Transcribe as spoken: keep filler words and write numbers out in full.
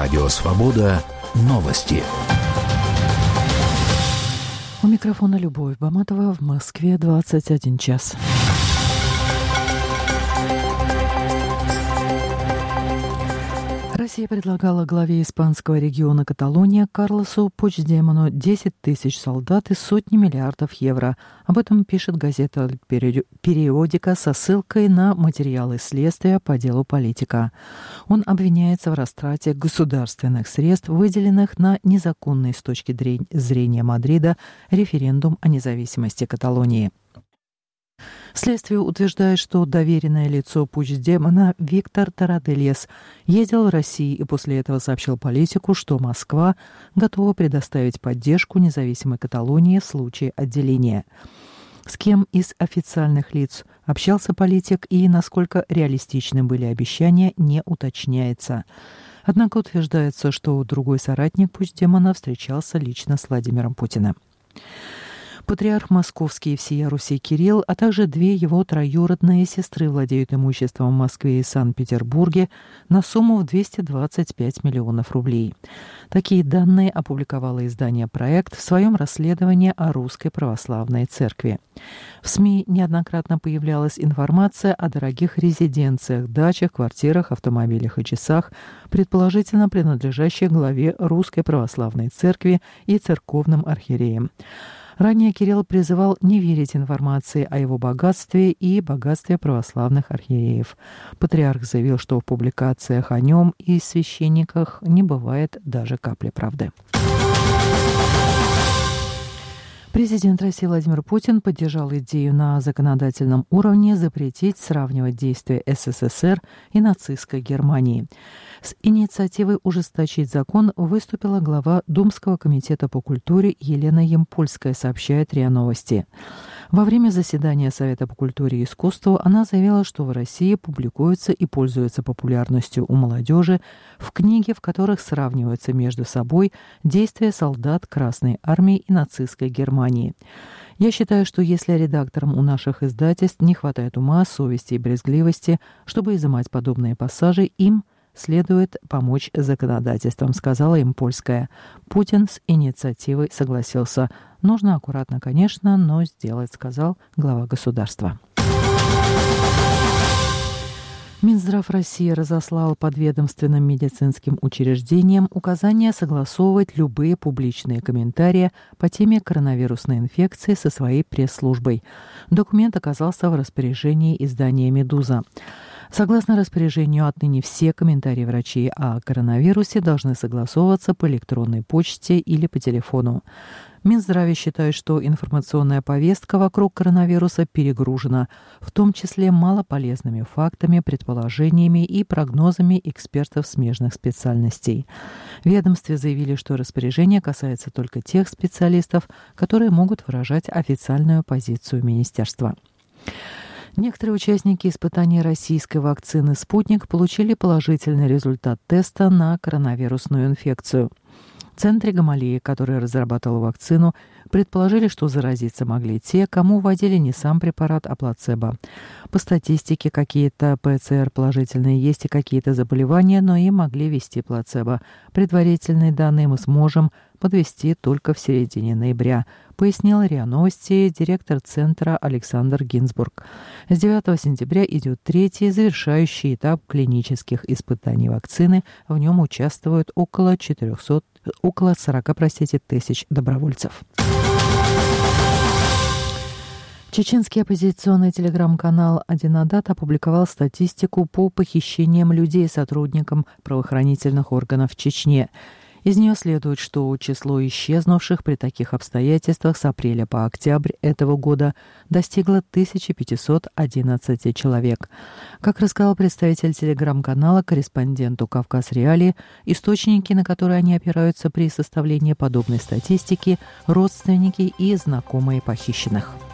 Радио «Свобода». Новости. У микрофона Любовь Баматова. В Москве двадцать один час. Россия предлагала главе испанского региона Каталония Карлосу Пучдемону десять тысяч солдат и сотни миллиардов евро. Об этом пишет газета «Периодика» со ссылкой на материалы следствия по делу политика. Он обвиняется в растрате государственных средств, выделенных на незаконный с точки зрения Мадрида референдум о независимости Каталонии. Следствие утверждает, что доверенное лицо Пучдемона Виктор Тарадельес ездил в Россию и после этого сообщил политику, что Москва готова предоставить поддержку независимой Каталонии в случае отделения. С кем из официальных лиц общался политик и насколько реалистичны были обещания, не уточняется. Однако утверждается, что другой соратник Пучдемона встречался лично с Владимиром Путиным. Патриарх Московский и всея Руси Кирилл, а также две его троюродные сестры владеют имуществом в Москве и Санкт-Петербурге на сумму в двести двадцать пять миллионов рублей. Такие данные опубликовало издание «Проект» в своем расследовании о Русской Православной Церкви. В СМИ неоднократно появлялась информация о дорогих резиденциях, дачах, квартирах, автомобилях и часах, предположительно принадлежащих главе Русской Православной Церкви и церковным архиереям. Ранее Кирилл призывал не верить информации о его богатстве и богатстве православных архиереев. Патриарх заявил, что в публикациях о нем и священниках не бывает даже капли правды. Президент России Владимир Путин поддержал идею на законодательном уровне запретить сравнивать действия СССР и нацистской Германии. С инициативой ужесточить закон выступила глава Думского комитета по культуре Елена Ямпольская, сообщает РИА Новости. Во время заседания Совета по культуре и искусству она заявила, что в России публикуются и пользуются популярностью у молодежи в книги, в которых сравниваются между собой действия солдат Красной Армии и нацистской Германии. Я считаю, что если редакторам у наших издательств не хватает ума, совести и брезгливости, чтобы изымать подобные пассажи, им следует помочь законодательством, сказала им Польская. Путин с инициативой согласился. Нужно аккуратно, конечно, но сделать, сказал глава государства. Минздрав России разослал подведомственным медицинским учреждениям указания согласовывать любые публичные комментарии по теме коронавирусной инфекции со своей пресс-службой. Документ оказался в распоряжении издания «Медуза». Согласно распоряжению, отныне все комментарии врачей о коронавирусе должны согласовываться по электронной почте или по телефону. Минздраве считает, что информационная повестка вокруг коронавируса перегружена, в том числе малополезными фактами, предположениями и прогнозами экспертов смежных специальностей. В ведомстве заявили, что распоряжение касается только тех специалистов, которые могут выражать официальную позицию министерства. Некоторые участники испытаний российской вакцины «Спутник» получили положительный результат теста на коронавирусную инфекцию. В центре Гамалеи, который разрабатывал вакцину, предположили, что заразиться могли те, кому вводили не сам препарат, а плацебо. По статистике, какие-то ПЦР положительные есть и какие-то заболевания, но и могли ввести плацебо. Предварительные данные мы сможем подвести только в середине ноября, пояснил РИА Новости директор центра Александр Гинзбург. С девятого сентября идет третий, завершающий этап клинических испытаний вакцины. В нем участвуют около четырехсот, около сорока, простите, тысяч добровольцев. Чеченский оппозиционный телеграм-канал «Адинадат» опубликовал статистику по похищениям людей сотрудникам правоохранительных органов в Чечне. Из нее следует, что число исчезнувших при таких обстоятельствах с апреля по октябрь этого года достигло тысяча пятьсот одиннадцать человек. Как рассказал представитель телеграм-канала корреспонденту «Кавказ Реалии», источники, на которые они опираются при составлении подобной статистики, родственники и знакомые похищенных.